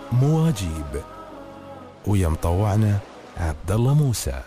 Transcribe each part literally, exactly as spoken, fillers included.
مواجيب، ويا مطوعنا عبد الله موسى.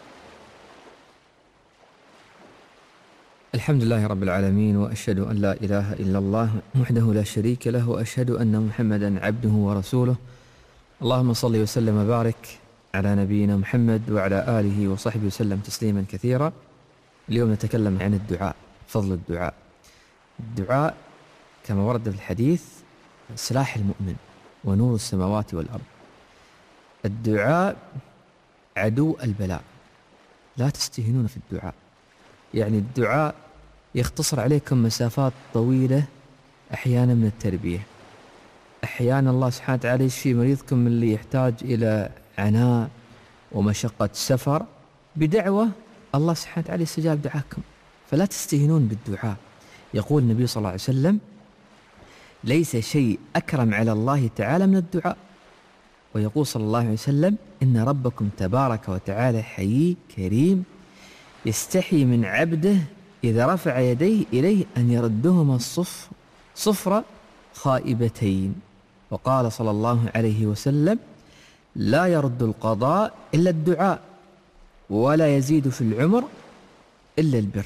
الحمد لله رب العالمين، وأشهد أن لا إله إلا الله وحده لا شريك له، وأشهد أن محمدا عبده ورسوله. اللهم صل وسلم وبارك على نبينا محمد وعلى آله وصحبه وسلم تسليما كثيرا. اليوم نتكلم عن الدعاء، فضل الدعاء. الدعاء كما ورد في الحديث سلاح المؤمن ونور السماوات والأرض. الدعاء عدو البلاء، لا تستهينون في الدعاء. يعني الدعاء يختصر عليكم مسافات طويلة أحيانا من التربية. أحيانا الله سبحانه وتعالى يشفي مريضكم اللي يحتاج إلى عناء ومشقة سفر بدعوة، الله سبحانه وتعالى يستجاب دعاكم. فلا تستهينون بالدعاء. يقول النبي صلى الله عليه وسلم: ليس شيء أكرم على الله تعالى من الدعاء. ويقول صلى الله عليه وسلم: إن ربكم تبارك وتعالى حيي كريم يستحي من عبده إذا رفع يديه إليه أن يردهما الصفر صفر خائبتين. وقال صلى الله عليه وسلم: لا يرد القضاء إلا الدعاء، ولا يزيد في العمر إلا البر.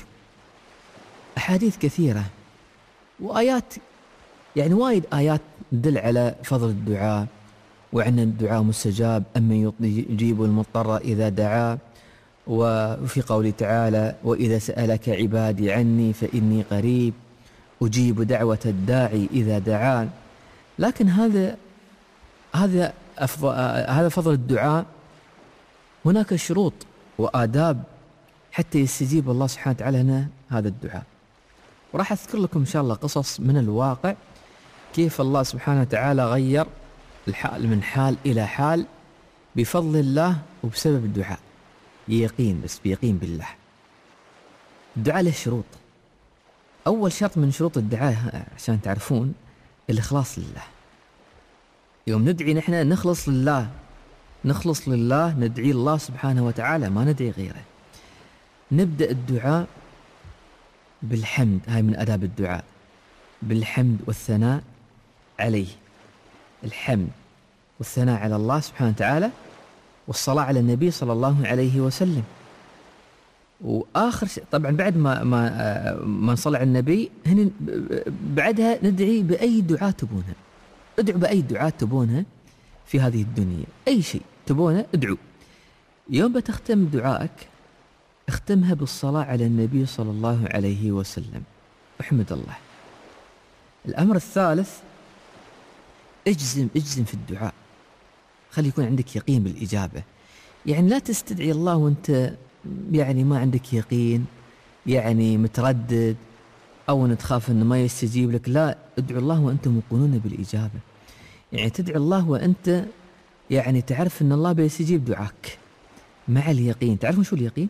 أحاديث كثيرة وآيات، يعني وايد آيات تدل على فضل الدعاء، وأن الدعاء مستجاب، أمن يجيب المضطر إذا دعا. وفي قوله تعالى: وإذا سألك عبادي عني فإني قريب أجيب دعوة الداعي إذا دعان. لكن هذا هذا أفضل هذا فضل الدعاء. هناك شروط وآداب حتى يستجيب الله سبحانه وتعالى لنا هذا الدعاء. وراح أذكر لكم إن شاء الله قصص من الواقع، كيف الله سبحانه وتعالى غير الحال من حال إلى حال بفضل الله وبسبب الدعاء. يقين، بس بيقين بالله. الدعاء له شروط. أول شرط من شروط الدعاء عشان تعرفون الإخلاص لله. يوم ندعي نحن نخلص لله، نخلص لله، ندعي الله سبحانه وتعالى، ما ندعي غيره. نبدأ الدعاء بالحمد، هاي من آداب الدعاء، بالحمد والثناء عليه. الحمد والثناء على الله سبحانه وتعالى، والصلاة على النبي صلى الله عليه وسلم. وآخر شيء طبعا بعد ما ما ما نصلي على النبي، هنا بعدها ندعي بأي دعاء تبونها. ادعوا بأي دعاء تبونها في هذه الدنيا، أي شيء تبونه ادعوا. يوم بتختم دعائك اختمها بالصلاة على النبي صلى الله عليه وسلم، احمد الله. الأمر الثالث: اجزم اجزم في الدعاء، خلي يكون عندك يقين بالإجابة. يعني لا تستدعي الله وانت يعني ما عندك يقين، يعني متردد، أو أن تخاف أنه ما يستجيب لك. لا، ادعو الله وأنتم موقنون بالإجابة. يعني تدعو الله وأنت يعني تعرف أن الله بيستجيب دعاك مع اليقين. تعرفون شو اليقين؟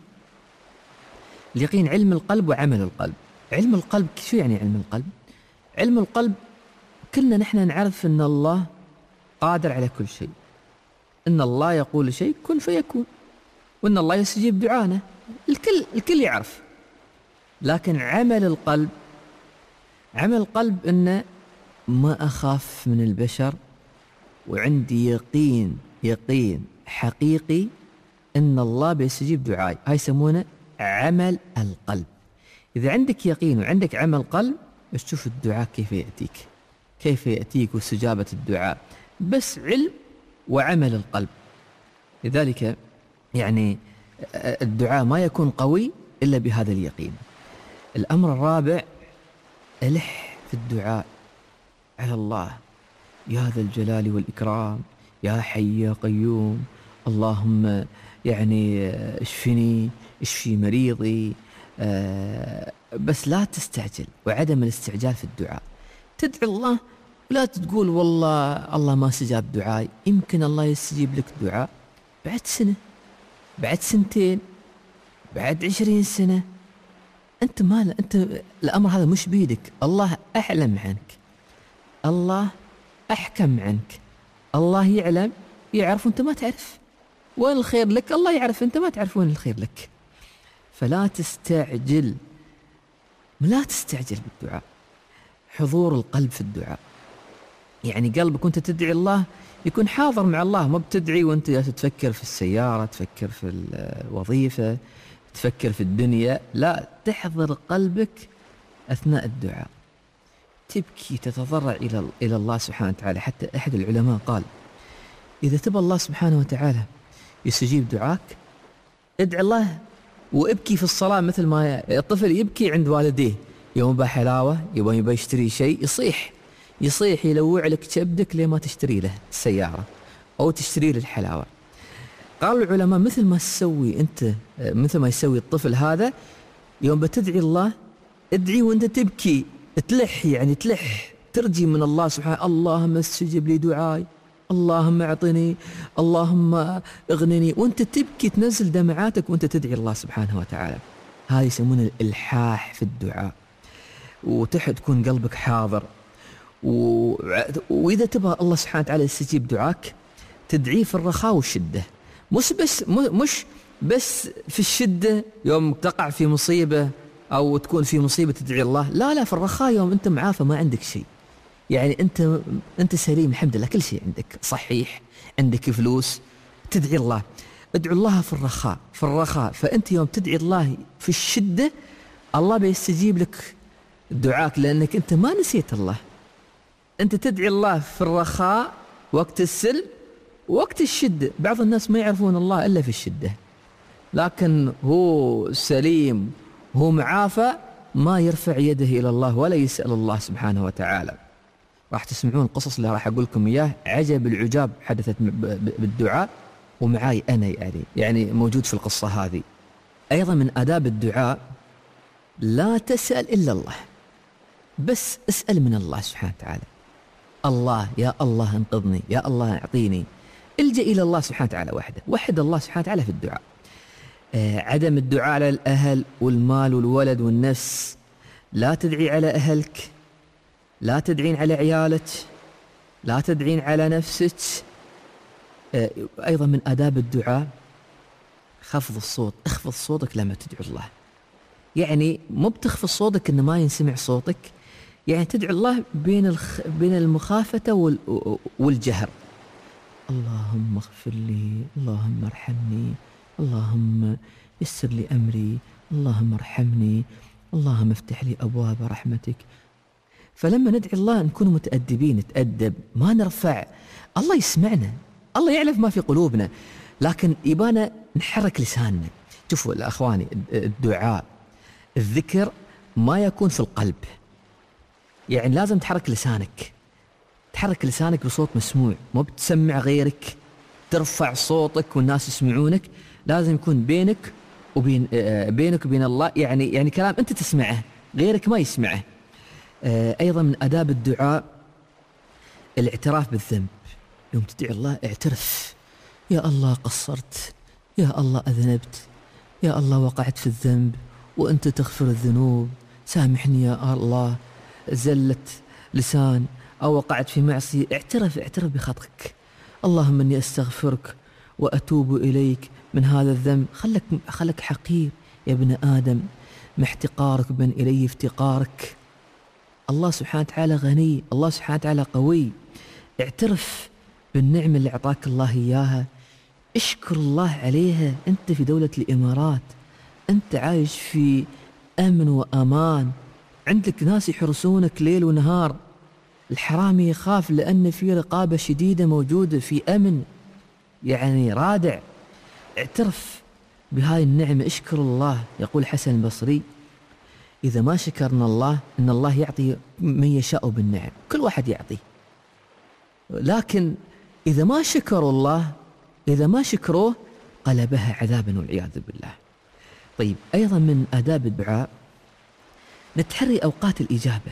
اليقين علم القلب وعمل القلب. علم القلب شو يعني علم القلب؟ علم القلب كلنا نحن نعرف أن الله قادر على كل شيء، إن الله يقول شيء كن فيكون، وإن الله يستجيب دعانا. الكل الكل يعرف. لكن عمل القلب، عمل القلب إنه ما أخاف من البشر، وعندي يقين يقين حقيقي إن الله بيستجيب دعائي. هاي يسمونه عمل القلب. إذا عندك يقين وعندك عمل قلب، بس تشوف الدعاء كيف يأتيك، كيف يأتيك واستجابة الدعاء، بس علم وعمل القلب. لذلك يعني الدعاء ما يكون قوي إلا بهذا اليقين. الأمر الرابع: ألح في الدعاء على الله، يا ذا الجلال والإكرام، يا حي يا قيوم، اللهم يعني اشفني، اشفي مريضي. آه بس لا تستعجل، وعدم الاستعجال في الدعاء. تدعي الله ولا تقول والله الله ما استجاب دعائي. يمكن الله يستجيب لك دعاء بعد سنة، بعد سنتين، بعد عشرين سنة. أنت ما أنت الأمر هذا مش بيدك. الله أعلم عنك، الله أحكم عنك، الله يعلم، يعرف وأنت ما تعرف وين الخير لك، الله يعرف أنت ما تعرف وين الخير لك. فلا تستعجل، لا تستعجل بالدعاء. حضور القلب في الدعاء. يعني قلبك وانت تدعي الله يكون حاضر مع الله، ما بتدعي وانت تفكر في السيارة، تفكر في الوظيفة، تفكر في الدنيا. لا، تحضر قلبك أثناء الدعاء، تبكي تتضرع إلى إلى الله سبحانه وتعالى. حتى أحد العلماء قال إذا تبى الله سبحانه وتعالى يستجيب دعاك ادعي الله وابكي في الصلاة، مثل ما الطفل يبكي عند والديه يوم با حلاوة، يبغى يبغى يشتري شيء يصيح يصيح يلوع لك كبدك ليه ما تشتري له السيارة أو تشتري له الحلاوة. قال العلماء مثل ما تسوي أنت، مثل ما يسوي الطفل هذا يوم بتدعي الله، ادعي وأنت تبكي، تلح يعني تلح ترجي من الله سبحانه، اللهم استجب لي دعائي، اللهم اعطني، اللهم اغنني، وانت تبكي تنزل دمعاتك وانت تدعي الله سبحانه وتعالى. هذا يسمونه الإلحاح في الدعاء، وتحت تكون قلبك حاضر. و... وإذا تبغى الله سبحانه وتعالى يستجيب دعاك تدعيه في الرخاء والشدة، مش بس مش بس في الشدة يوم تقع في مصيبة أو تكون في مصيبة تدعي الله، لا لا، في الرخاء يوم أنت معافى ما عندك شيء، يعني أنت أنت سليم الحمد لله، كل شيء عندك صحيح، عندك فلوس، تدعي الله. ادعو الله في الرخاء في الرخاء فأنت يوم تدعي الله في الشدة الله بيستجيب لك دعاك، لأنك أنت ما نسيت الله. أنت تدعي الله في الرخاء وقت السلم وقت الشدة. بعض الناس ما يعرفون الله إلا في الشدة، لكن هو سليم هو معافى ما يرفع يده إلى الله ولا يسأل الله سبحانه وتعالى. راح تسمعون قصص اللي راح أقول لكم إياه عجب العجاب حدثت بالدعاء ومعاي أنا، يعني يعني موجود في القصة هذه. أيضا من آداب الدعاء لا تسأل إلا الله، بس اسأل من الله سبحانه وتعالى. الله يا الله انقذني، يا الله اعطيني، الجأ إلى الله سبحانه وتعالى وحده، وحد الله سبحانه وتعالى في الدعاء. آه عدم الدعاء على الأهل والمال والولد والنفس، لا تدعي على أهلك، لا تدعين على عيالك، لا تدعين على نفسك. آه أيضا من آداب الدعاء خفض الصوت، اخفض صوتك لما تدعو الله، يعني مو بتخفض صوتك إنه ما ينسمع صوتك، يعني تدعو الله بين الخ... بين المخافة وال... والجهر. اللهم اغفر لي، اللهم ارحمني، اللهم يسر لي أمري، اللهم ارحمني، اللهم افتح لي أبواب رحمتك. فلما ندعي الله نكون متأدبين، نتأدب، ما نرفع. الله يسمعنا، الله يعرف ما في قلوبنا، لكن يبانا نحرك لساننا. شوفوا الأخواني، الدعاء الذكر ما يكون في القلب، يعني لازم تحرك لسانك، تحرك لسانك بصوت مسموع، مو بتسمع غيرك، ترفع صوتك والناس يسمعونك. لازم يكون بينك وبين بينك وبين الله، يعني يعني كلام أنت تسمعه غيرك ما يسمعه. أيضا من آداب الدعاء الاعتراف بالذنب. يوم تدعي الله اعترف، يا الله قصرت، يا الله أذنبت، يا الله وقعت في الذنب وأنت تغفر الذنوب، سامحني يا الله، زلت لسان أو وقعت في معصية، اعترف اعترف بخطئك. اللهم إني أستغفرك وأتوب إليك من هذا الذنب. خلك خلك حقير يا ابن آدم، ما احتقارك بن إلي افتقارك. الله سبحانه وتعالى غني، الله سبحانه وتعالى قوي. اعترف بالنعمة اللي أعطاك الله إياها، اشكر الله عليها. أنت في دولة الإمارات، أنت عايش في أمن وأمان، عندك ناس يحرسونك ليل ونهار، الحرامي يخاف لأن في رقابة شديدة موجودة، في أمن يعني رادع. اعترف بهاي النعمة، اشكر الله. يقول حسن البصري إذا ما شكرنا الله إن الله يعطي من يشاء بالنعم، كل واحد يعطي، لكن إذا ما شكروا الله، إذا ما شكروه قلبها عذابا والعياذ بالله. طيب أيضا من آداب الدعاء نتحري أوقات الإجابة.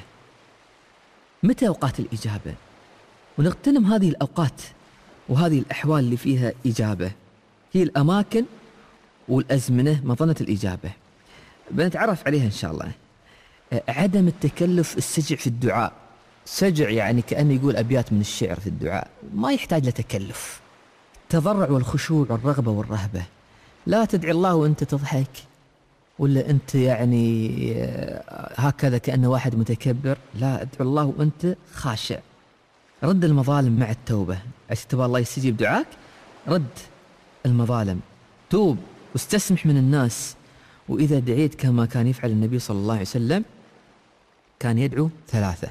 متى أوقات الإجابة؟ ونغتنم هذه الأوقات وهذه الأحوال اللي فيها إجابة، هي الأماكن والأزمنة مظنة الإجابة، بنتعرف عليها إن شاء الله. عدم التكلف السجع في الدعاء. سجع يعني كأنه يقول أبيات من الشعر في الدعاء، ما يحتاج لتكلف. التضرع والخشوع والرغبة والرهبة. لا تدعي الله وأنت تضحك، ولا أنت يعني هكذا كأنه واحد متكبر. لا، ادعو الله وأنت خاشع، رد المظالم مع التوبة. عشان تبغى الله يستجيب دعاك، رد المظالم، توب واستسمح من الناس. وإذا دعيت كما كان يفعل النبي صلى الله عليه وسلم، كان يدعو ثلاثة.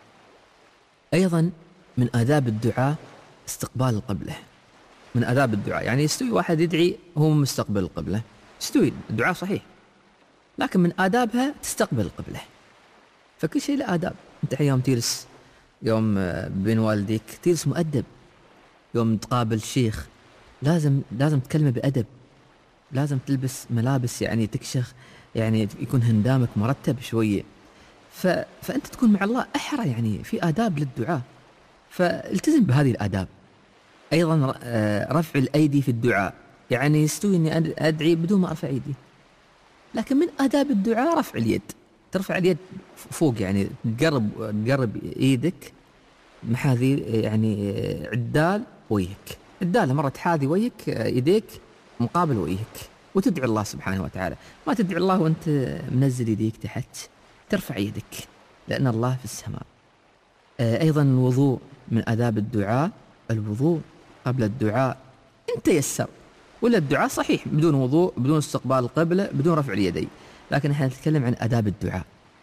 أيضا من آداب الدعاء استقبال القبلة. من آداب الدعاء يعني يستوي واحد يدعي هو مستقبل القبلة، يستوي الدعاء صحيح، لكن من آدابها تستقبل القبلة. فكل شيء له آداب. أنت يوم تجلس يوم بين والديك تجلس مؤدب، يوم تقابل شيخ لازم لازم تكلمه بأدب، لازم تلبس ملابس يعني تكشخ، يعني يكون هندامك مرتب شوية. ف... فأنت تكون مع الله أحرى، يعني في آداب للدعاء، فالتزم بهذه الآداب. أيضا رفع الأيدي في الدعاء، يعني يستوي أني أدعي بدون ما أرفع أيدي، لكن من آداب الدعاء رفع اليد. ترفع اليد فوق، يعني تقرب تقرب ايدك محاذي، يعني عدال وجهك، عداله مره تحاذي وجهك، ايديك مقابل وجهك، وتدعي الله سبحانه وتعالى. ما تدعي الله وانت منزل يديك تحت، ترفع يدك لان الله في السماء. ايضا الوضوء من آداب الدعاء، الوضوء قبل الدعاء ان تيسر، ولا الدعاء صحيح بدون وضوء، بدون استقبال القبلة، بدون رفع اليدين. لكن احنا نتكلم عن آداب الدعاء.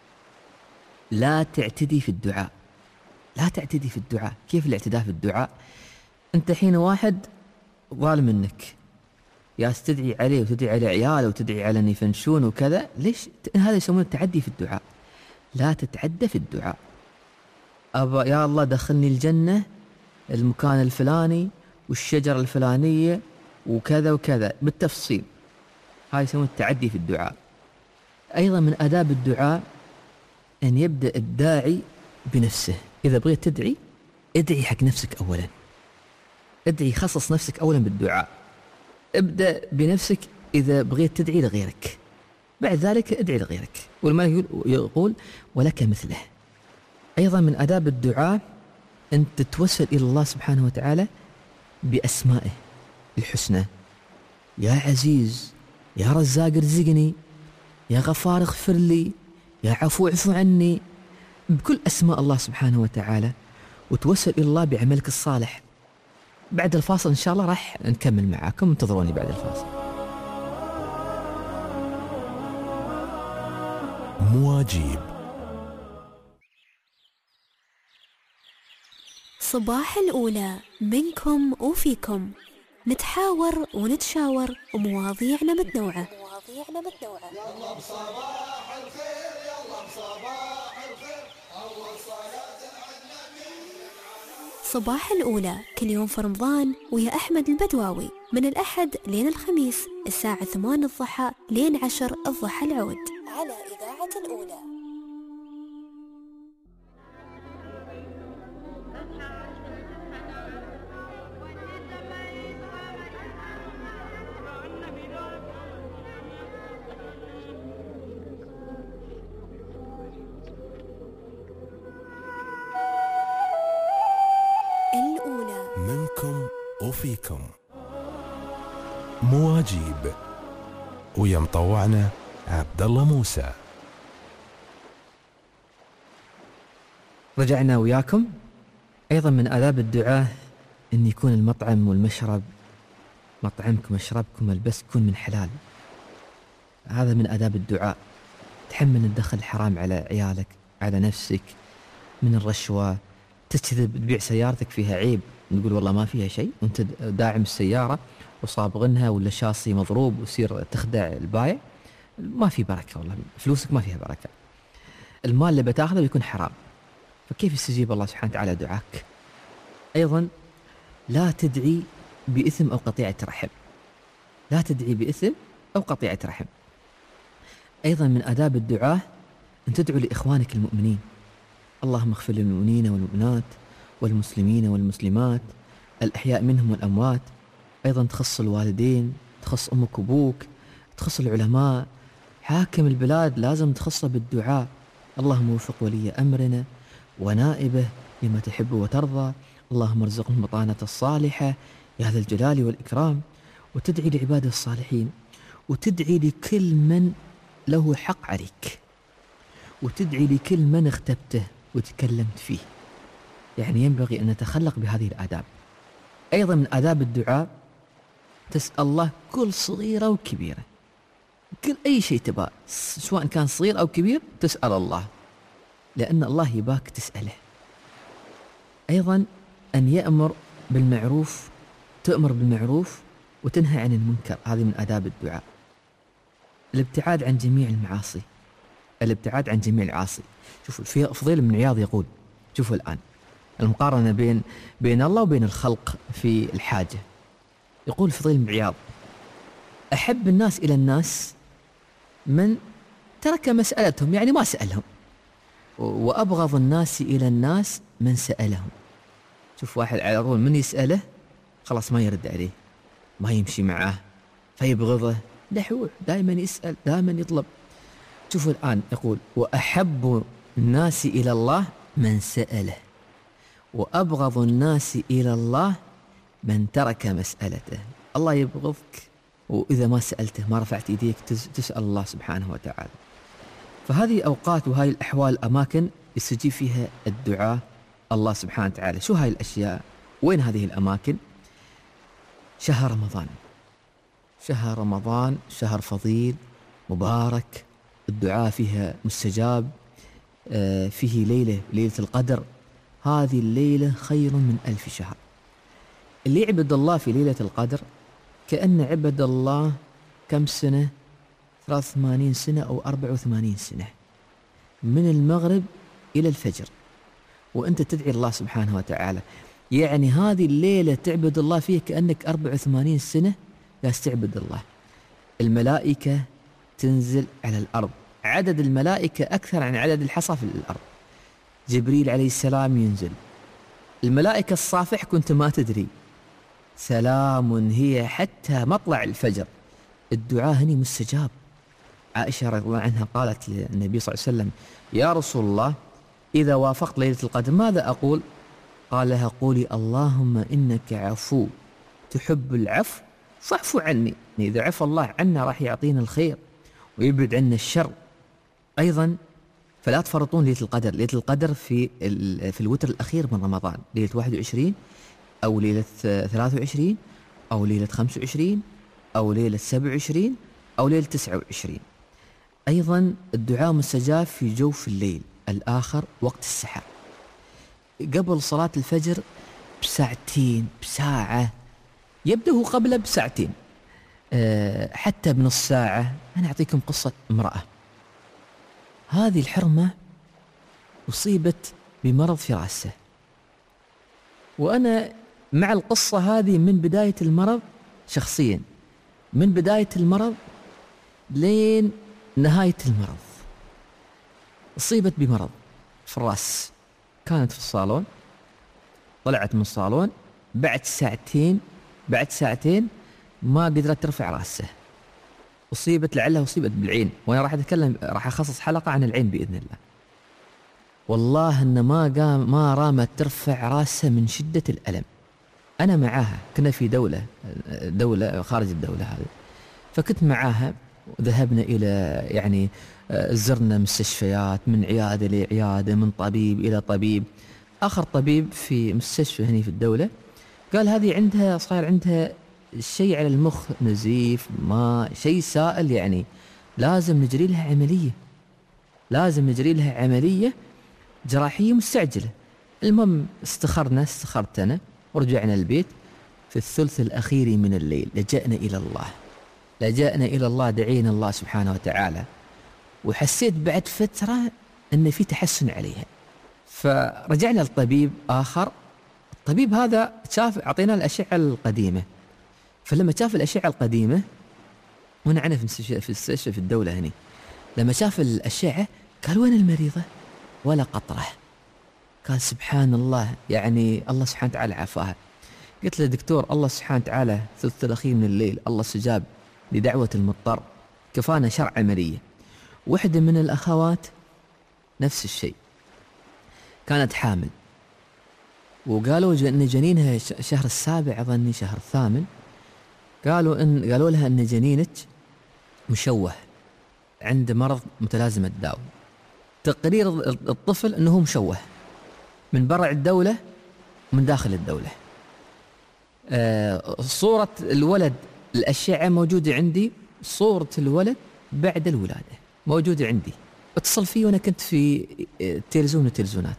لا تعتدي في الدعاء، لا تعتدي في الدعاء. كيف الاعتداء في الدعاء؟ انت حين واحد ظالم منك، يا استدعي عليه وتدعي على عياله وتدعي على ان يفنشون وكذا، ليش؟ هذا يسمونه التعدي في الدعاء. لا تتعدى في الدعاء. أبا يا الله دخلني الجنة المكان الفلاني والشجرة الفلانية وكذا وكذا بالتفصيل، هاي يسمونه التعدي في الدعاء. أيضا من آداب الدعاء أن يبدأ الداعي بنفسه. إذا بغيت تدعي، ادعي حق نفسك أولا، ادعي، خصص نفسك أولا بالدعاء. ابدأ بنفسك إذا بغيت تدعي لغيرك، بعد ذلك ادعي لغيرك. والملك يقول ولك مثله. أيضا من آداب الدعاء أن تتوسل إلى الله سبحانه وتعالى بأسمائه الحسنى. يا عزيز، يا رزاق ارزقني، يا غفار اغفر لي، يا عفو اعفو عني، بكل أسماء الله سبحانه وتعالى، وتوسل إلى الله بعملك الصالح. بعد الفاصل إن شاء الله راح نكمل معاكم، انتظروني بعد الفاصل. مواجيب. صباح الأولى منكم وفيكم، نتحاور ونتشاور ومواضيعنا متنوعة. مواضيعنا متنوعة. يلا بصباح الخير، يلا بصباح الخير، أول صلاة على النبي. صباح الأولى كل يوم في رمضان ويا أحمد البدواوي، من الأحد لين الخميس الساعة ثمان الضحى لين عشر الضحى العود، على إذاعة الأولى. منكم وفيكم. مواجيب. ويا مطوعنا عبد الله موسى. رجعنا وياكم. أيضا من آداب الدعاء أن يكون المطعم والمشرب، مطعمكم مشربكم ملبسكم من حلال. هذا من آداب الدعاء. تحمل الدخل الحرام على عيالك، على نفسك، من الرشوة. تكذب تبيع سيارتك فيها عيب، نقول والله ما فيها شيء، وانت داعم السيارة وصابغنها ولا شاصي مضروب، وتصير تخدع البايع. ما في بركة، والله فلوسك ما فيها بركة. المال اللي بتاخذه بيكون حرام، فكيف يستجيب الله سبحانه وتعالى دعاك؟ أيضا لا تدعي بإثم أو قطيعة رحم. لا تدعي بإثم أو قطيعة رحم. أيضا من آداب الدعاء أن تدعو لإخوانك المؤمنين. اللهم اغفر للمؤمنين والمؤمنات والمسلمين والمسلمات الأحياء منهم والأموات. أيضا تخص الوالدين، تخص أمك وأبوك، تخص العلماء، حاكم البلاد لازم تخصه بالدعاء. اللهم وفق ولي أمرنا ونائبه لما تحب وترضى، اللهم ارزقهم البطانة الصالحة يا ذا الجلال والإكرام. وتدعي لعباده الصالحين، وتدعي لكل من له حق عليك، وتدعي لكل من اغتبته وتكلمت فيه. يعني ينبغي أن نتخلق بهذه الآداب. أيضا من آداب الدعاء تسأل الله كل صغيرة وكبيرة، كل أي شيء تبغى سواء كان صغير أو كبير تسأل الله، لأن الله يباك تسأله. أيضا أن يأمر بالمعروف، تأمر بالمعروف وتنهى عن المنكر، هذه من آداب الدعاء. الابتعاد عن جميع المعاصي، الابتعاد عن جميع العاصي. شوفوا في فضيل بن عياض يقول، شوفوا الآن المقارنة بين بين الله وبين الخلق في الحاجة. يقول فضيل بن عياض: أحب الناس إلى الناس من ترك مسألتهم، يعني ما سألهم، وأبغض الناس إلى الناس من سألهم. شوف واحد على طول من يسأله خلاص ما يرد عليه، ما يمشي معاه، فيبغضه. دحوح دائما يسأل، دائما يطلب. شوفوا الآن يقول: وأحب الناس إلى الله من سأله، وأبغض الناس إلى الله من ترك مسألته. الله يبغضك وإذا ما سألته، ما رفعت إيديك تسأل الله سبحانه وتعالى. فهذه أوقات وهذه الأحوال أماكن يستجيب فيها الدعاء الله سبحانه وتعالى. شو هاي الأشياء؟ وين هذه الأماكن؟ شهر رمضان. شهر رمضان شهر فضيل مبارك، الدعاء فيها مستجاب، فيه ليلة ليلة القدر. هذه الليلة خير من ألف شهر. اللي يعبد الله في ليلة القدر كأن عبد الله كم سنة؟ ثلاث وثمانين سنة أو أربع وثمانين سنة، من المغرب إلى الفجر وأنت تدعي الله سبحانه وتعالى. يعني هذه الليلة تعبد الله فيها كأنك أربع وثمانين سنة جالس تعبد الله. الملائكة تنزل على الأرض، عدد الملائكة أكثر عن عدد الحصى في الأرض. جبريل عليه السلام ينزل، الملائكة الصافح كنت ما تدري. سلام هي حتى مطلع الفجر. الدعاء هني مستجاب. عائشة رضي الله عنها قالت للنبي صلى الله عليه وسلم: يا رسول الله، إذا وافقت ليلة القدر ماذا أقول؟ قال لها: قولي اللهم إنك عفو تحب العفو فاعفو عني. إذا عفى الله عنا راح يعطينا الخير ويبعد عنا الشر. أيضا فلا تفرطون ليلة القدر. ليلة القدر في في الوتر الأخير من رمضان، ليلة واحد وعشرين أو ليلة ثلاثة وعشرين أو ليلة خمسة وعشرين أو ليلة سبعة وعشرين أو ليلة تسعة وعشرين. أيضا الدعاء مستجاب في جوف الليل الآخر وقت السحر، قبل صلاة الفجر بساعتين بساعة، يبدأ قبل بساعتين أه حتى بنص ساعة. أنا أعطيكم قصة امرأة، هذه الحرمة أصيبت بمرض في رأسه، وأنا مع القصة هذه من بداية المرض شخصيا، من بداية المرض لين نهاية المرض. أصيبت بمرض في الرأس، كانت في الصالون، طلعت من الصالون بعد ساعتين بعد ساعتين ما قدرت ترفع رأسه. أصيبت لعلها أصيبت بالعين، وأنا راح أتكلم راح أخصص حلقة عن العين بإذن الله. والله أن ما قام ما رامت ترفع رأسها من شدة الألم. أنا معاها، كنا في دولة دولة خارج الدولة هذه، فكنت معاها وذهبنا إلى يعني زرنا مستشفيات، من عيادة لعيادة، من طبيب إلى طبيب. آخر طبيب في مستشفى هني في الدولة قال هذه عندها صار عندها شيء على المخ، نزيف، ما شيء سائل، يعني لازم نجري لها عملية، لازم نجري لها عملية جراحية مستعجلة. المهم استخرنا استخرت أنا ورجعنا البيت. في الثلث الأخير من الليل لجأنا إلى الله، لجأنا إلى الله، دعينا الله سبحانه وتعالى، وحسيت بعد فترة أن في تحسن عليها. فرجعنا لطبيب آخر، الطبيب هذا شاف، أعطينا الأشعة القديمة، فلما شاف الأشعة القديمة، وأنا أنا في المستشفى في المستشفى في الدولة هني، لما شاف الأشعة قال وين المريضة؟ ولا قطرة. قال سبحان الله، يعني الله سبحانه وتعالى عافاها. قلت له دكتور، الله سبحانه وتعالى ثلث الأخير من الليل الله استجاب لدعوة المضطر، كفانا شرع عملية. وحدة من الأخوات نفس الشيء، كانت حامل، وقالوا أن جنينها شهر السابع أظني شهر الثامن، قالوا إن قالوا لها أن جنينك مشوه، عنده مرض متلازمة داون. تقرير الطفل أنه مشوه، من برع الدولة ومن داخل الدولة. آه صورة الولد الأشعة موجودة عندي، صورة الولد بعد الولادة موجودة عندي، اتصل فيه وأنا كنت في تلفزيون وتلفزيونات.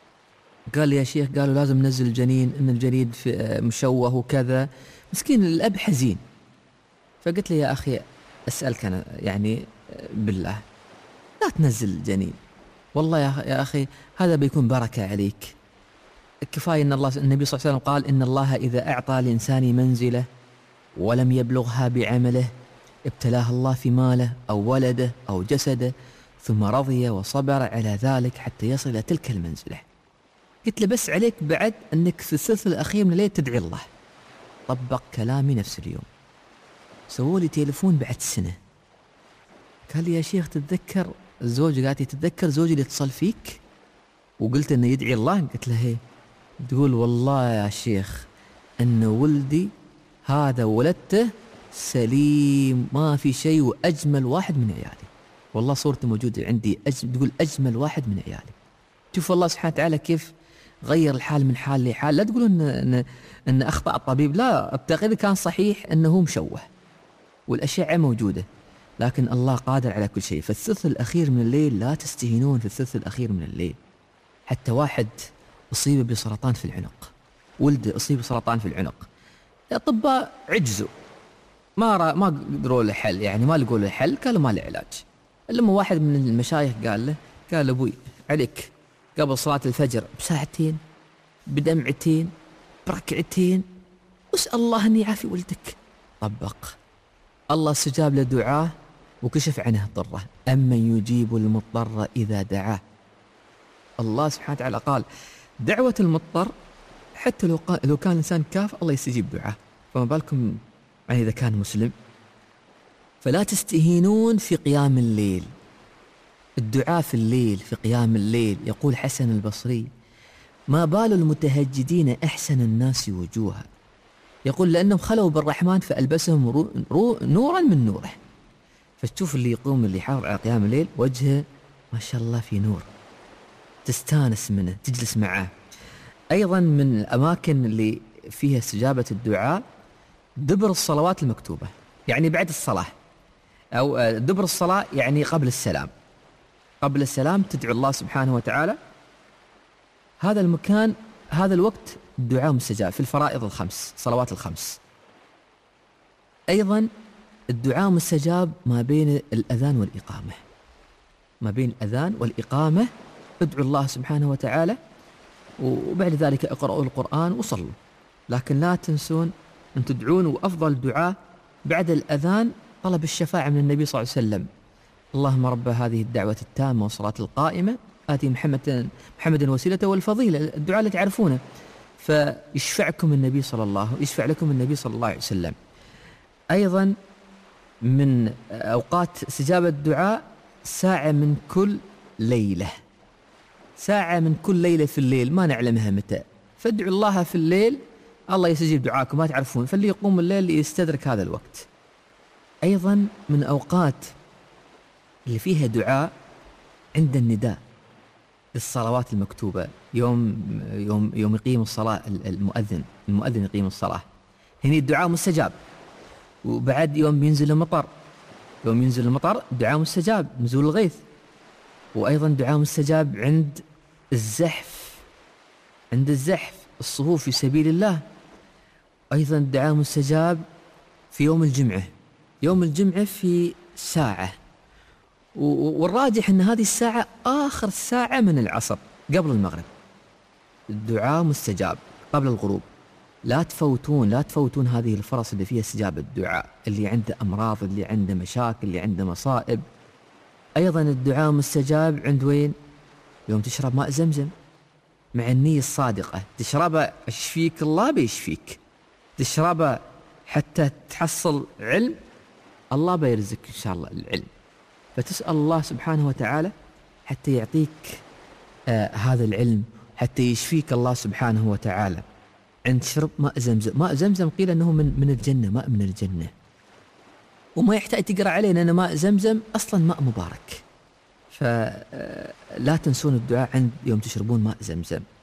قال لي يا شيخ، قالوا لازم ننزل الجنين، إن الجنين مشوه وكذا. مسكين الأب حزين. فقلت لي يا أخي أسألك أنا يعني بالله، لا تنزل الجنين، والله يا أخي هذا بيكون بركة عليك. كفاية أن الله النبي صلى الله عليه وسلم قال إن الله إذا أعطى الإنسان منزلة ولم يبلغها بعمله ابتلاه الله في ماله أو ولده أو جسده، ثم رضي وصبر على ذلك حتى يصل إلى تلك المنزلة. قلت له بس عليك بعد أنك في الثلث الأخير من الليل تدعي الله. طبق كلامي نفس اليوم، سووا لي تليفون بعد سنة، قال لي يا شيخ تتذكر الزوج، قالت لي تتذكر زوجي اللي اتصل فيك وقلت انه يدعي الله؟ قلت له هي. تقول والله يا شيخ ان ولدي هذا ولدته سليم ما في شيء، واجمل واحد من عيالي، والله صورته موجودة عندي، أجمل، تقول اجمل واحد من عيالي. شوف الله سبحانه وتعالى كيف غير الحال من حال لحال. لا تقولون ان ان, إن اخطأ الطبيب، لا، التقرير كان صحيح انه مشوه والاشعة موجودة، لكن الله قادر على كل شيء. فالثلث الأخير من الليل لا تستهينون في الثلث الأخير من الليل. حتى واحد أصيب بسرطان في العنق، ولده أصيب بسرطان في العنق، الأطباء عجزوا، ما را ما قدروا له حل، يعني ما لقوا له حل، قالوا ما له علاج. لما واحد من المشايخ قال له، قال أبوي عليك قبل صلاة الفجر بساعتين بدمعتين بركعتين واسأل الله أن يعافي ولدك. طبق، الله استجاب لدعاه وكشف عنه ضره. أمن يجيب المضطر إذا دعاه. الله سبحانه وتعالى قال دعوة المضطر حتى لو, لو كان الإنسان كافر الله يستجيب دعاه، فما بالكم يعني إذا كان مسلم. فلا تستهينون في قيام الليل، الدعاء في الليل، في قيام الليل. يقول حسن البصري ما بال المتهجدين أحسن الناس وجوها، يقول لأنهم خلوا بالرحمن فألبسهم رو رو نورا من نوره. فتشوف اللي يقوم اللي يحافظ على قيام الليل وجهه ما شاء الله في نور، تستانس منه، تجلس معه. أيضا من الأماكن اللي فيها استجابة الدعاء دبر الصلوات المكتوبة، يعني بعد الصلاة، أو دبر الصلاة يعني قبل السلام. قبل السلام تدعو الله سبحانه وتعالى. هذا المكان، هذا الوقت الدعاء مستجاب في الفرائض الخمس، صلوات الخمس. أيضا الدعاء مستجاب ما بين الأذان والإقامة، ما بين الأذان والإقامة ادعوا الله سبحانه وتعالى، وبعد ذلك اقرأوا القرآن وصلوا. لكن لا تنسون أن تدعون، وأفضل دعاء بعد الأذان طلب الشفاعة من النبي صلى الله عليه وسلم. اللهم رب هذه الدعوة التامة والصلاة القائمة آتي محمد محمد الوسيلة والفضيلة، الدعاء اللي تعرفونه. فيشفعكم النبي صلى الله يشفع لكم النبي صلى الله عليه وسلم. أيضا من أوقات استجابة الدعاء ساعة من كل ليلة، ساعة من كل ليلة في الليل ما نعلمها متى، فادعوا الله في الليل الله يستجيب دعاءكم، ما تعرفون، فاللي يقوم الليل يستدرك هذا الوقت. أيضا من أوقات اللي فيها دعاء عند النداء للصلوات المكتوبة، يوم يوم يوم يقيم الصلاة المؤذن المؤذن يقيم الصلاة، هنا الدعاء مستجاب. وبعد يوم ينزل المطر، يوم ينزل المطر دعاء مستجاب، نزول الغيث. وأيضا دعاء مستجاب عند الزحف، عند الزحف الصفوف في سبيل الله. أيضا دعاء مستجاب في يوم الجمعة، يوم الجمعة في ساعة، والراجح أن هذه الساعة آخر ساعة من العصر قبل المغرب، الدعاء مستجاب قبل الغروب. لا تفوتون لا تفوتون هذه الفرص اللي فيها استجابة الدعاء، اللي عنده أمراض، اللي عنده مشاكل، اللي عنده مصائب. أيضا الدعاء مستجاب عند وين؟ يوم تشرب ماء زمزم مع النية الصادقة، تشربه يشفيك الله بيشفيك، تشربه حتى تحصل علم الله بيرزقك إن شاء الله العلم، فتسأل الله سبحانه وتعالى حتى يعطيك آه هذا العلم، حتى يشفيك الله سبحانه وتعالى. عند شرب ماء زمزم، ماء زمزم قيل أنه من من الجنة، ماء من الجنة، وما يحتاج تقرأ علينا أن ماء زمزم أصلا ماء مبارك. فلا تنسون الدعاء عند يوم تشربون ماء زمزم.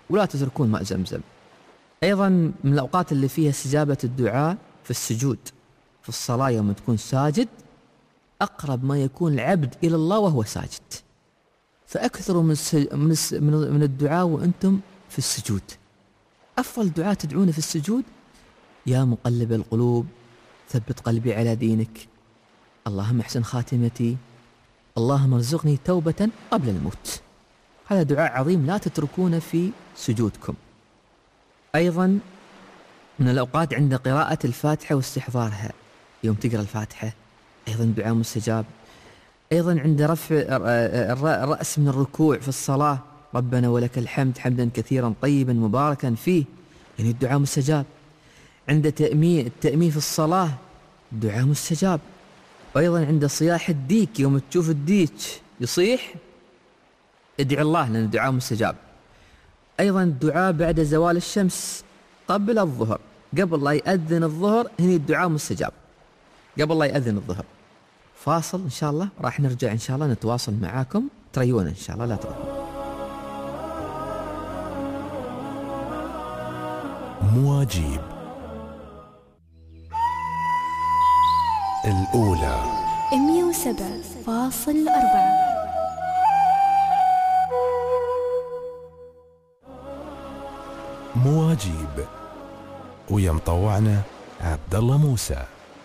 ولا تتركون ماء زمزم. أيضا من الأوقات اللي فيها استجابة الدعاء في السجود، في الصلاة يوم تكون ساجد أقرب ما يكون العبد إلى الله وهو ساجد، فأكثروا من من الدعاء وأنتم في السجود. أفضل دعاء تدعونه في السجود: يا مقلب القلوب ثبت قلبي على دينك، اللهم احسن خاتمتي، اللهم ارزقني توبة قبل الموت. هذا دعاء عظيم لا تتركونه في سجودكم. أيضا من الأوقات عند قراءة الفاتحة واستحضارها، يوم تقرأ الفاتحة أيضا دعاء مستجاب. أيضا عند رفع الرأس من الركوع في الصلاة: ربنا ولك الحمد حمدا كثيرا طيبا مباركا فيه، يعني الدعاء مستجاب. عند تأمين التأمين في الصلاة دعاء مستجاب. وأيضا عند صياح الديك، يوم تشوف الديك يصيح ادعي الله لأن الدعاء مستجاب. أيضا الدعاء بعد زوال الشمس قبل الظهر، قبل لا يأذن الظهر، هنا الدعاء مستجاب قبل لا يأذن الظهر. فاصل إن شاء الله، راح نرجع إن شاء الله نتواصل معاكم، تريونا إن شاء الله، لا تروحوا. مواجيب الأولى مية وسبعة فاصل أربعة. مواجيب ويا مطوعنا عبد الله موسى.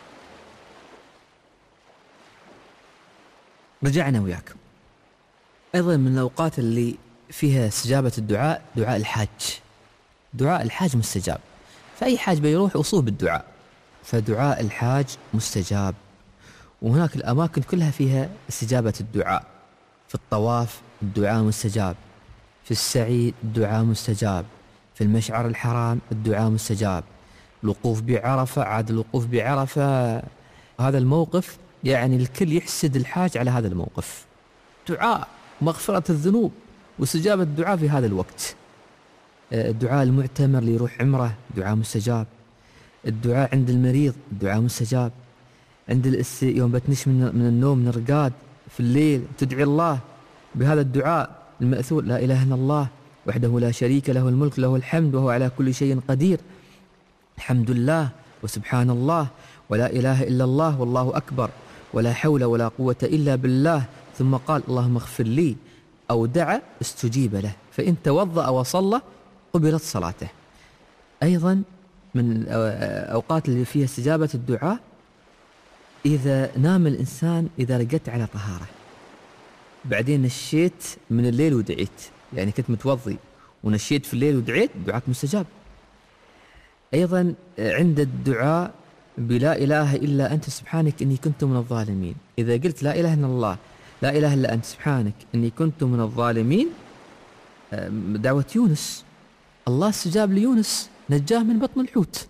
رجعنا وياكم. أيضا من الأوقات اللي فيها استجابة الدعاء دعاء الحاج. دعاء الحاج مستجاب، فأي حاج بيروح أصوب بالدعاء، فدعاء الحاج مستجاب. وهناك الأماكن كلها فيها استجابة الدعاء. في الطواف الدعاء مستجاب، في السعي الدعاء مستجاب، في المشعر الحرام الدعاء مستجاب، الوقوف بعرفة، عاد الوقوف بعرفة هذا الموقف يعني الكل يحسد الحاج على هذا الموقف. دعاء مغفرة الذنوب واستجابة الدعاء في هذا الوقت. الدعاء المعتمر اللي يروح عمره دعاء مستجاب. الدعاء عند المريض دعاء مستجاب. عند الاس يوم بتنش من من النوم من الرقاد في الليل تدعي الله بهذا الدعاء المأثور: لا إله إلا الله وحده لا شريك له الملك له الحمد وهو على كل شيء قدير، الحمد لله وسبحان الله ولا إله إلا الله والله أكبر ولا حول ولا قوة إلا بالله. ثم قال: اللهم اغفر لي، أو دعا استجيب له، فإن توضأ وصلى قبلت صلاته. أيضا من الأوقات اللي فيها استجابة الدعاء إذا نام الإنسان إذا رقدت على طهارة، بعدين نشيت من الليل ودعيت، يعني كنت متوضي ونشيت في الليل ودعيت، دعاءك مستجاب. أيضا عند الدعاء بلا إله إلا أنت سبحانك إني كنت من الظالمين، إذا قلت لا إله إلا الله لا إله إلا أنت سبحانك إني كنت من الظالمين، دعوة يونس، الله استجاب ليونس نجاه من بطن الحوت.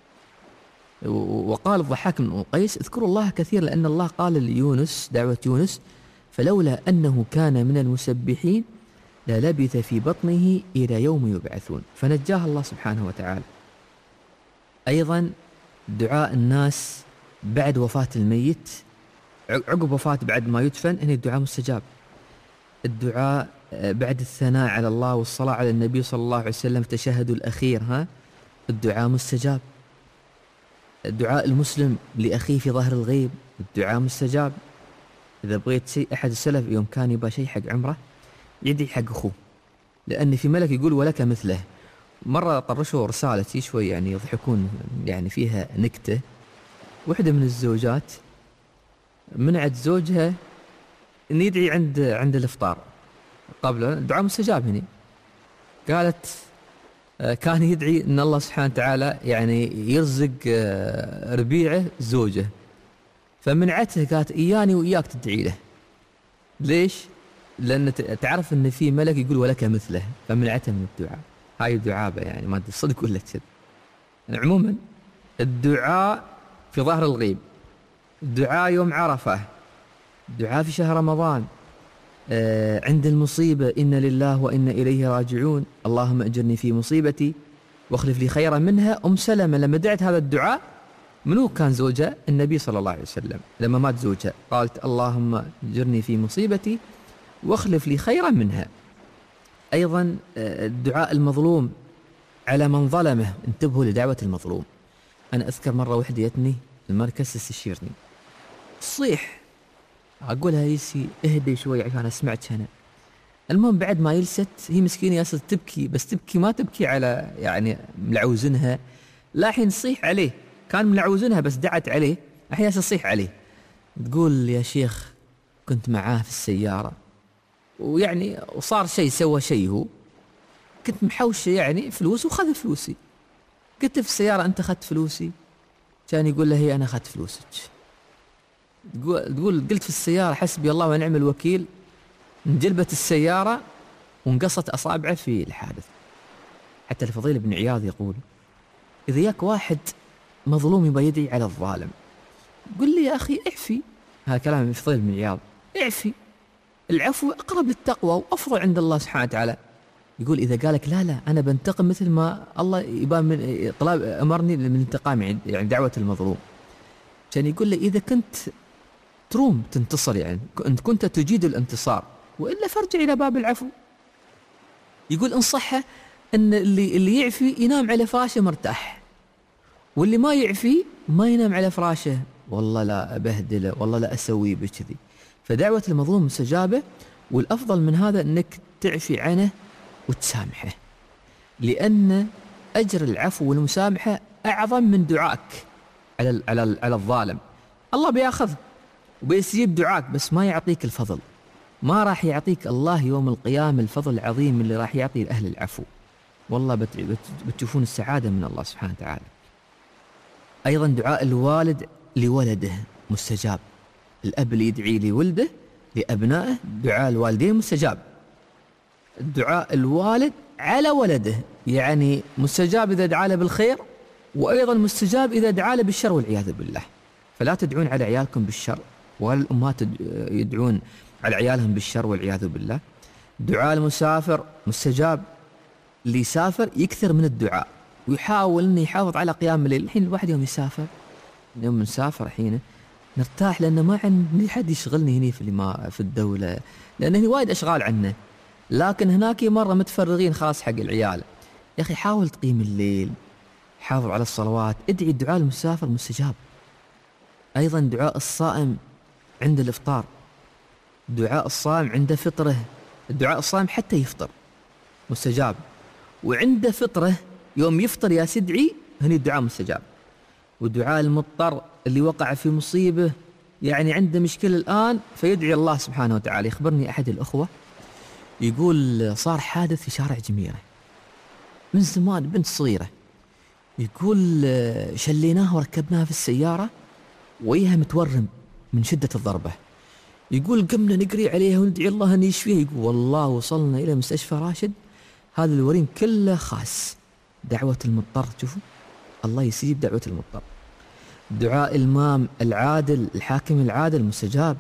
وقال الضحاك بن قيس: اذكروا الله كثير لأن الله قال ليونس دعوة يونس: فلولا أنه كان من المسبحين للبث في بطنه إلى يوم يبعثون، فنجاه الله سبحانه وتعالى. أيضا دعاء الناس بعد وفاة الميت، عقب وفاة بعد ما يدفن، هنا الدعاء مستجاب. الدعاء بعد الثناء على الله والصلاة على النبي صلى الله عليه وسلم في التشهد الأخير، ها الدعاء مستجاب. الدعاء المسلم لأخيه في ظهر الغيب الدعاء مستجاب. إذا بغيت شيء، أحد السلف يوم كان يبغى شيء حق عمره يدعي حق أخوه، لأن في ملك يقول ولك مثله. مرة طرشوا رسالة شوي يعني يضحكون، يعني فيها نكتة. واحدة من الزوجات منعت زوجها أن يدعي عند عند الإفطار قبل الدعاء مستجاب. هنا قالت كان يدعي أن الله سبحانه وتعالى يعني يرزق ربيعه زوجه، فمنعته، قالت إياني وإياك تدعي له. ليش؟ لأن تعرف أن في ملك يقول ولك مثله، فمنعته من الدعاء. هاي دعابة يعني ما أدري صدق ولا كذب. يعني عموما الدعاء في ظهر الغيب، الدعاء يوم عرفة، الدعاء في شهر رمضان، آه عند المصيبة إن لله وإنا إليه راجعون، اللهم أجرني في مصيبتي واخلف لي خيرا منها. أم سلمة لما دعت هذا الدعاء، منو كان زوجها؟ النبي صلى الله عليه وسلم. لما مات زوجها قالت اللهم أجرني في مصيبتي واخلف لي خيرا منها. أيضا الدعاء المظلوم على من ظلمه، انتبهوا لدعوة المظلوم. أنا أذكر مرة وحدة جتني المركز تستشيرني، صيح أقولها يسي اهدي شوي عشان أسمعك أنا. المهم بعد ما يلست هي مسكينة ياسر تبكي، بس تبكي ما تبكي على يعني ملعوزنها، لا حين تصيح عليه، كان ملعوزنها بس دعت عليه، الحين ياسر تصيح عليه. تقول يا شيخ كنت معاه في السيارة ويعني وصار شيء سوى شيء، هو كنت محوشة يعني فلوس وخذ فلوسي. قلت في السيارة أنت أخذت فلوسي؟ كان يقول له هي أنا أخذت فلوسك. تقول تقول قلت في السيارة حسبي الله ونعم الوكيل، انجلبت السيارة وانقصت أصابعه في الحادث. حتى الفضيل بن عياض يقول إذا ياك واحد مظلوم يبغى يدعي على الظالم قل لي يا أخي اعفي. هذا كلام الفضيل بن عياض، اعفي، العفو أقرب للتقوى وأفضل عند الله سبحانه وتعالى. يقول إذا قالك لا لا أنا بنتقم مثل ما الله يبان من طلب أمرني من الانتقام يعني دعوة المظلوم، كان يقول لي إذا كنت تروم تنتصر يعني أنت كنت تجيد الانتصار وإلا فارجع إلى باب العفو. يقول إن صح أن اللي اللي يعفي ينام على فراشه مرتاح، واللي ما يعفي ما ينام على فراشه والله لا أبهدله والله لا أسوي بكذي. فدعوة المظلوم مستجابة، والأفضل من هذا أنك تعفي عنه وتسامحه، لأن أجر العفو والمسامحة أعظم من دعائك على على على الظالم. الله بياخذ وبيستجيب دعاك بس ما يعطيك الفضل، ما راح يعطيك الله يوم القيامة الفضل العظيم اللي راح يعطي لأهل العفو. والله بت بت بتشوفون السعادة من الله سبحانه وتعالى. أيضا دعاء الوالد لولده مستجاب، الأب اللي يدعي لولده لأبنائه دعاء الوالدين مستجاب. دعاء الوالد على ولده يعني مستجاب إذا دعا له بالخير، وأيضا مستجاب إذا دعا له بالشر والعياذ بالله. فلا تدعون على عيالكم بالشر، ولا الأمهات يدعون على عيالهم بالشر والعياذ بالله. دعاء المسافر مستجاب، اللي يسافر يكثر من الدعاء ويحاول أنه يحافظ على قيام الليل. الحين الواحد يوم يسافر، يوم نسافر حين نرتاح لأنه ما عندي حد يشغلني هنا في ما في الدولة، لأن هنا وايد أشغال عنا، لكن هناك مرة متفرغين خاص حق العيال. يا أخي حاول تقيم الليل، حافظ على الصلوات، ادعي الدعاء المسافر مستجاب. أيضا دعاء الصائم عند الإفطار، دعاء الصائم عند فطره، الدعاء الصائم حتى يفطر مستجاب، وعند فطره يوم يفطر يا سدعي هني الدعاء مستجاب. ودعاء المضطر اللي وقع في مصيبة يعني عنده مشكلة الآن فيدعي الله سبحانه وتعالى. يخبرني أحد الأخوة يقول صار حادث في شارع جميرة من زمان، بنت صغيرة، يقول شليناها وركبناها في السيارة وياها متورم من شدة الضربة. يقول قمنا نقري عليها وندعي الله أن يشفيها. يقول والله وصلنا إلى مستشفى راشد هذا الوريم كله خاص. دعوة المضطر، شوفوا الله يسيب دعوة المضطر. دعاء الإمام العادل الحاكم العادل مستجاب.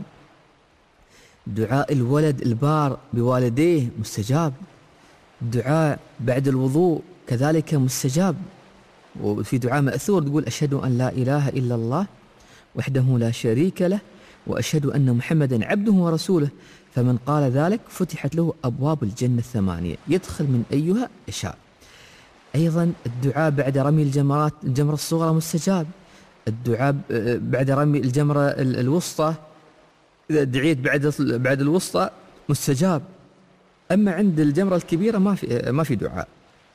دعاء الولد البار بوالديه مستجاب. دعاء بعد الوضوء كذلك مستجاب. وفي دعاء مأثور تقول أشهد أن لا إله إلا الله وحده لا شريك له وأشهد أن محمدا عبده ورسوله فمن قال ذلك فتحت له أبواب الجنة الثمانية يدخل من أيها يشاء. أيضا الدعاء بعد رمي الجمرات الجمرة الصغرى مستجاب. الدعاء بعد رمي الجمرة الوسطى إذا دعيت بعد بعد الوسطى مستجاب. أما عند الجمرة الكبيرة ما في ما في دعاء.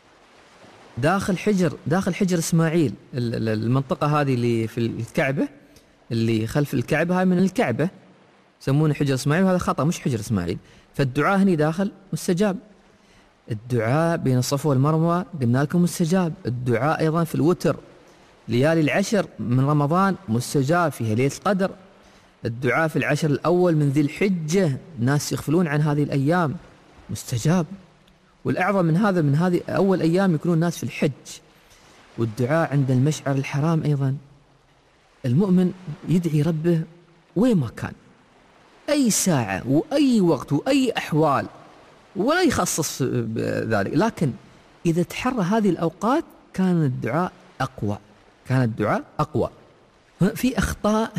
داخل حجر داخل حجر إسماعيل، المنطقة هذه اللي في الكعبة اللي خلف الكعبة هاي من الكعبة يسمونه حجر إسماعيل، وهذا خطأ مش حجر إسماعيل. فالدعاء هني داخل مستجاب. الدعاء بين الصفا والمروة قلنا لكم مستجاب. الدعاء أيضا في الوتر ليالي العشر من رمضان مستجاب، فيها ليلة القدر. الدعاء في العشر الأول من ذي الحجة الناس يغفلون عن هذه الأيام مستجاب. والأعظم من هذا من هذه أول أيام يكونون الناس في الحج. والدعاء عند المشعر الحرام أيضا المؤمن يدعي ربه وين ما كان، أي ساعة وأي وقت وأي أحوال، ولا يخصص ذلك، لكن إذا تحرى هذه الأوقات كان الدعاء أقوى كان الدعاء أقوى. في أخطاء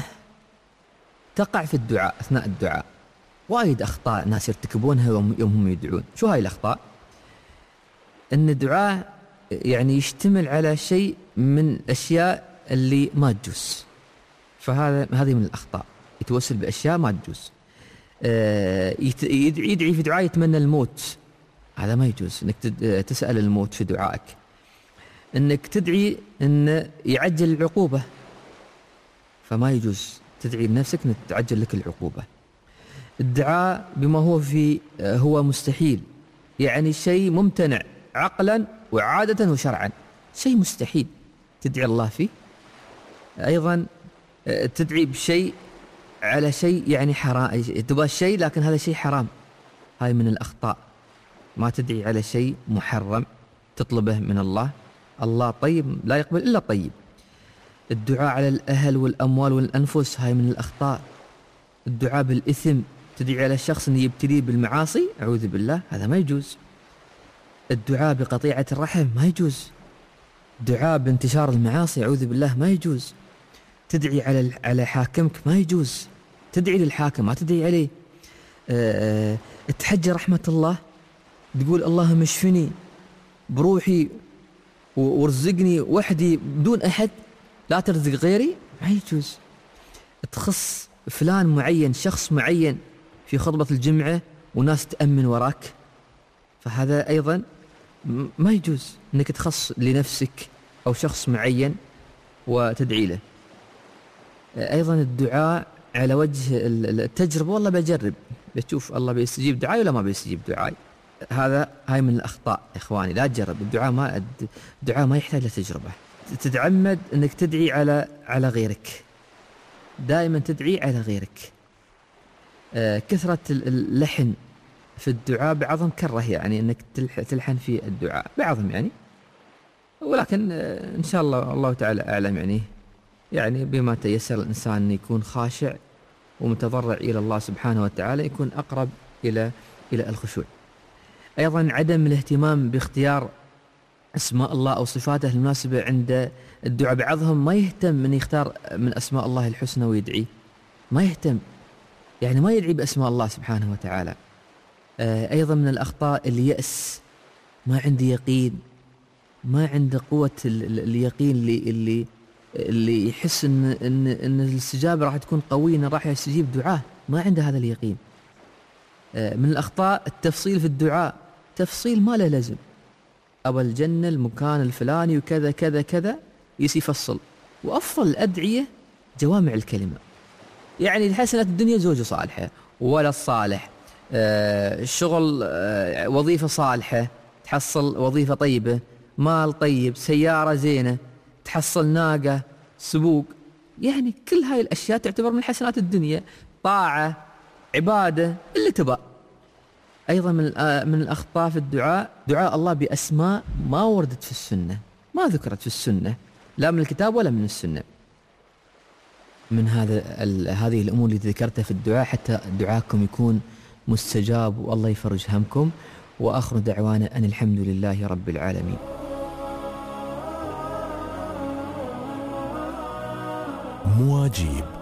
تقع في الدعاء أثناء الدعاء، وايد أخطاء ناس يرتكبونها يوم هم يدعون. شو هاي الأخطاء؟ أن الدعاء يعني يشتمل على شيء من الأشياء اللي ما تجوز، فهذا هذه من الأخطاء، يتوسل بأشياء ما تجوز. آه يدعي في دعاء يتمنى الموت، هذا ما يجوز أنك تسأل الموت في دعائك. أنك تدعي أن يعجل العقوبة، فما يجوز تدعي لنفسك أن تعجل لك العقوبة. الدعاء بما هو في هو مستحيل، يعني شيء ممتنع عقلا وعادة وشرعا، شيء مستحيل تدعي الله فيه. أيضا تدعي بشيء على شيء يعني حرام، تبغى شيء لكن هذا شيء حرام، هاي من الأخطاء. ما تدعي على شيء محرم تطلبه من الله، الله طيب لا يقبل إلا طيب. الدعاء على الأهل والأموال والأنفس، هاي من الأخطاء. الدعاء بالإثم، تدعي على الشخص أن يبتليه بالمعاصي، أعوذ بالله، هذا ما يجوز. الدعاء بقطيعة الرحم ما يجوز. دعاء بانتشار المعاصي، أعوذ بالله، ما يجوز. تدعي على على حاكمك، ما يجوز تدعي للحاكم، ما تدعي عليه. أه تحجى رحمة الله، تقول اللهم اشفني بروحي وارزقني وحدي بدون أحد، لا ترزق غيري، ما يجوز. تخص فلان معين، شخص معين في خطبة الجمعة وناس تأمن وراك، فهذا أيضا ما يجوز أنك تخص لنفسك أو شخص معين وتدعي له. أيضا الدعاء على وجه التجربة، والله بجرب بتشوف الله بيستجيب دعائي ولا ما بيستجيب دعائي، هذا هاي من الأخطاء إخواني. لا تجرب الدعاء، ما الدعاء ما يحتاج لتجربة. تتعمد أنك تدعي على على غيرك، دائما تدعي على غيرك. آه كثرة اللحن في الدعاء بعضهم كره، يعني أنك تلحن في الدعاء بعضهم يعني، ولكن آه إن شاء الله الله تعالى أعلم، يعني يعني بما تيسر الإنسان أن يكون خاشع ومتضرع إلى الله سبحانه وتعالى، يكون أقرب إلى إلى الخشوع. أيضا عدم الاهتمام باختيار أسماء الله أو صفاته المناسبة عند الدعاء، بعضهم ما يهتم من يختار من أسماء الله الحسنى ويدعي، ما يهتم، يعني ما يدعي بأسماء الله سبحانه وتعالى. أيضا من الأخطاء اليأس، ما عنده يقين، ما عنده قوة اليقين اللي اللي اللي يحس إن إن إن الاستجابة راح تكون قوية، إن راح يستجيب دعاء، ما عنده هذا اليقين. من الأخطاء التفصيل في الدعاء، تفصيل ما له لازم، أبا الجنة المكان الفلاني وكذا كذا كذا، يفصل. وأفضل الأدعية جوامع الكلمة، يعني حسنة الدنيا زوجة صالحة، ولد صالح، آه شغل، آه وظيفة صالحة تحصل وظيفة طيبة، مال طيب، سيارة زينة تحصل ناقة، سبوق، يعني كل هاي الأشياء تعتبر من حسنات الدنيا، طاعة، عبادة، اللي تبى. أيضا من من الأخطاء في الدعاء، دعاء الله بأسماء ما وردت في السنة، ما ذكرت في السنة، لا من الكتاب ولا من السنة. من هذا هذه الأمور اللي ذكرتها في الدعاء، حتى دعاءكم يكون مستجاب والله يفرج همكم. وآخر دعوانا أن الحمد لله رب العالمين. مواجيب